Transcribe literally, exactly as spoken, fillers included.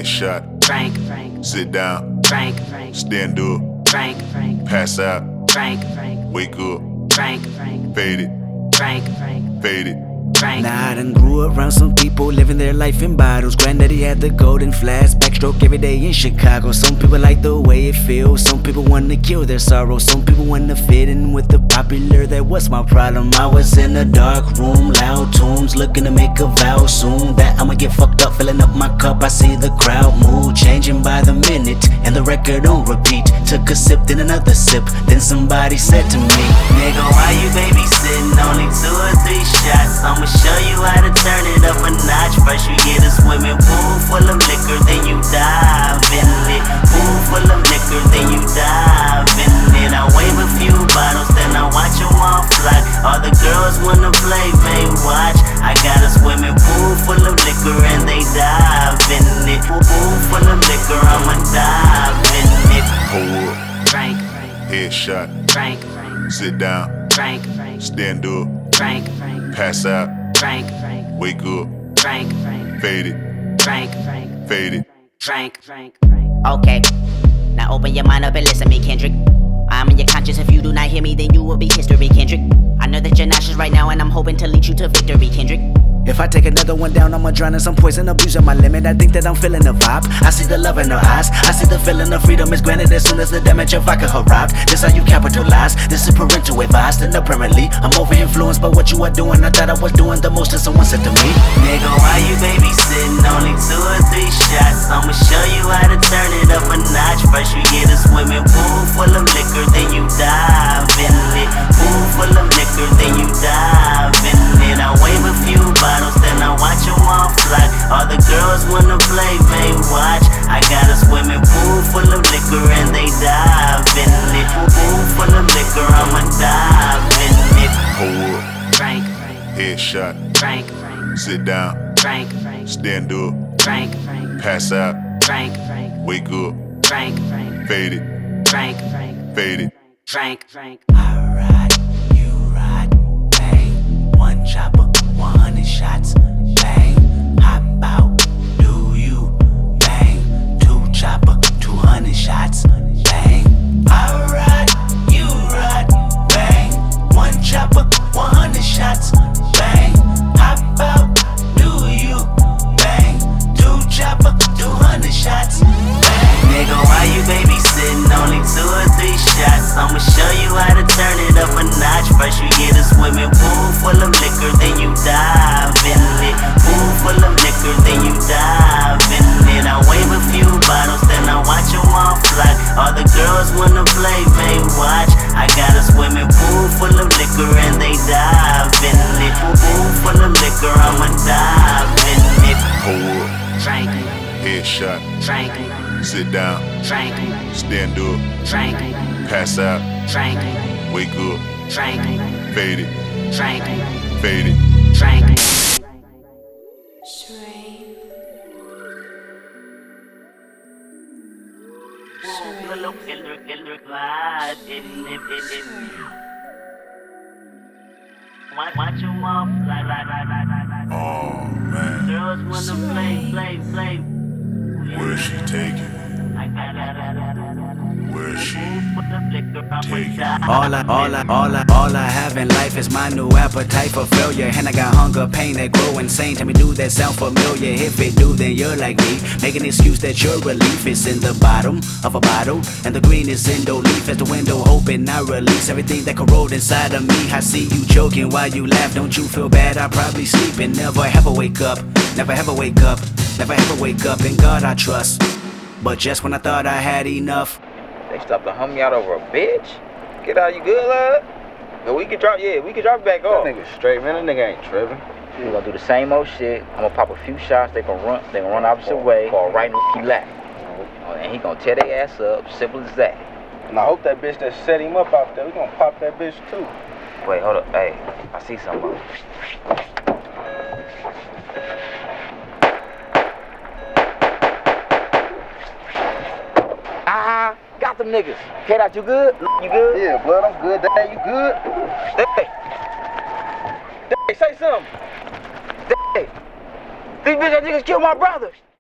Headshot. Frank, Frank. Sit down. Frank, Frank. Stand up. Frank, Frank. Pass out. Frank, Frank. Wake up. Frank, Frank. Fade it. Frank, Frank. Fade it. Frank. Now I done grew around some people living their life in bottles. Granddaddy had the golden flask, backstroke every day in Chicago. Some people like the way it feels, some people wanna kill their sorrow. Some people wanna fit in with the popular, that was my problem. I was in a dark room, loud tunes, looking to make a vow soon that I'ma get fucked up, filling up my cup. I see the crowd mood changing by the minute, and the record on repeat. Took a sip, then another sip, then somebody said to me, nigga, why you babysitting? Only two or three shots, I'ma show you how to turn it up a notch. First you get a swimming pool full of liquor, then you dive in it. Pool full of liquor, then you dive in it. I wave a few bottles, then I watch them all fly. All the girls wanna play, they watch. I got a swimming pool full of liquor and they dive in it. Pool full of liquor, I'ma dive in it. Hold up. Frank, Frank. Headshot. Frank, Frank. Sit down. Frank, Frank. Stand up. Frank, Frank. Pass out. Frank, Frank. Wake up. Frank, Frank. Fade it. Frank, Frank. Fade it. Frank, Frank, Frank. Okay, now open your mind up and listen to me, Kendrick. I'm in your conscience. If you do not hear me, then you will be history, Kendrick. I know that you're nauseous right now, and I'm hoping to lead you to victory, Kendrick. If I take another one down, I'ma drown in some poison, abusing my limit. I think that I'm feeling the vibe. I see the love in her eyes. I see the feeling of freedom is granted as soon as the damage of vodka arrived. This how you capitalize. This is parental advised, and apparently I'm over influenced by what you are doing. I thought I was doing the most, and someone said to me, nigga, why you babysitting? Only two or three shots. I'ma show you how to turn it up a notch. First you get a swimming pool full of liquor, then you dive in it. Pool full of liquor, then you dive in it. I wave a few bottles, then I watch them all fly. All the girls wanna play, they watch. I got a swimming pool full of liquor and they dive in it. Pool full of liquor, I'ma dive in it. Hold up. Frank, Frank. Headshot. Frank, Frank. Sit down. Frank, Frank. Stand up. Frank, Frank. Pass out. Frank, Frank. Wake up. Frank, Frank. Fade it. Frank, Frank. Fade it. Frank, Frank. I ride, you ride, bang. One chopper, one hundred shots, bang. Hop out, do you, bang. Two chopper, two hundred shots, bang. I ride, you ride, bang. One chopper, one hundred shots, bang. Hop out, do you, bang. Two chopper, two hundred shots, bang. Nigga, why you babysitting? Only two or three shots. I'ma show you how to turn it up a notch. First you get a swimming pool full of liquor, then you dive in it. Pool full of liquor, then you dive in it. I wave a few bottles, then I watch them all fly. All the girls wanna play, they watch. I got a swimming pool full of liquor and they dive in it. Pool full of liquor, I'ma dive in it. Hold up. Frank, Headshot. Frank. Sit down. Frank, Stand up. Frank. Pass out. Frank, Wake up. Frank. Fade it. Frank, Fade it. Frank. Watch them all fly, fly, fly, fly, fly, fly. Oh man, Girls wanna play, play, play. where's she taking? I got it. Where's she taking? All I, all I, all I, all I have in life is my new appetite for failure. And I got hunger, pain that grow insane. Tell me, do that sound familiar? If it do, then you're like me. Make an excuse that your relief is in the bottom of a bottle, and the green is in the leaf. As the window open, I release everything that corrode inside of me. I see you joking while you laugh. Don't you feel bad? I probably sleep and never ever wake up. Never ever wake up. Never ever wake up. In God I trust. But just when I thought I had enough, they stopped to hum me out over a bitch. Get out, you good, lad? No, we can drop, yeah, we can drop it back off. That nigga straight, man. That nigga ain't tripping. We gonna do the same old shit. I'm gonna pop a few shots. They gonna run. They gonna run opposite way. Fall right in the lap. And he gonna tear their ass up. Simple as that. And I hope that bitch that set him up out there, we gonna pop that bitch too. Wait, hold up. Hey, I see something. Ah, got them niggas. K-Dot, you good? You good? Yeah, blood, I'm good. Dad, you good? Hey, hey, say something. Hey, these bitch niggas killed my brother.